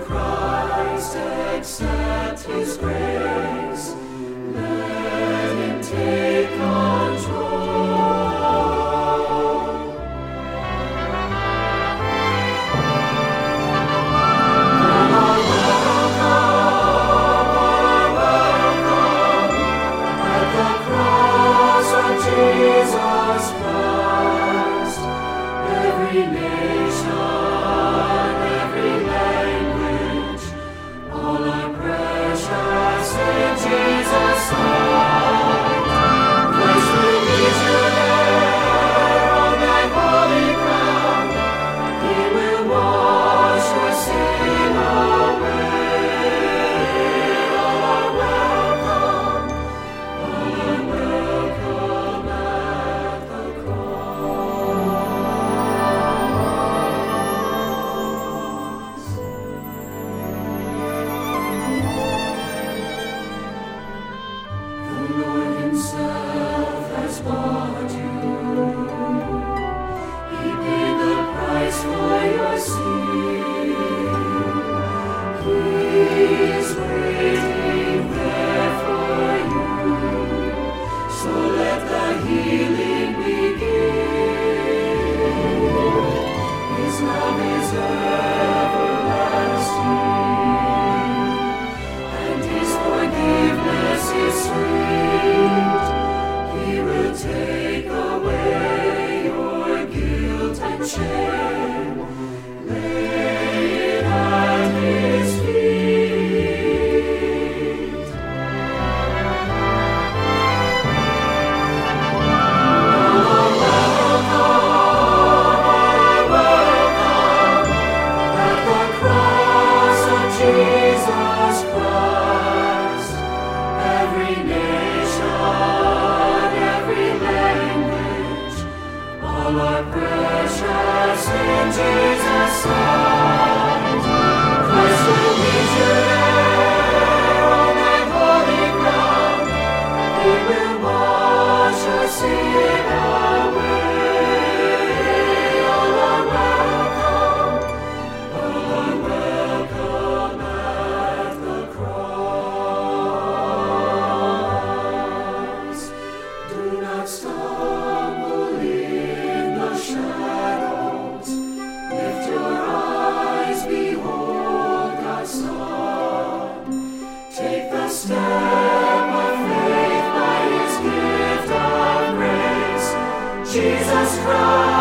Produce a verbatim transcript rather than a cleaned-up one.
Christ, accept His grace. Let Him take control. Jesus Christ, every nation, every language, all are precious in Jesus' sight. Christ will meet you there on that holy ground. He will wash your sin away. All are welcome, all are welcome at the cross. The Lord Himself has bought you. He paid the price for your sin. He is waiting there for you. So let the healing begin. His love is everlasting, and His forgiveness is sweet. He will take away your guilt and shame. Lay it at His feet. At the cross of Jesus Christ, every nation, every language, all are precious in Jesus' sight. Christ will meet you there on that holy ground. He will wash your sin away. All are welcome, all are welcome at the cross. Do not stumble in the shadows. Lift your eyes, behold God's Son. Take the step of faith by His gift of grace. Jesus Christ.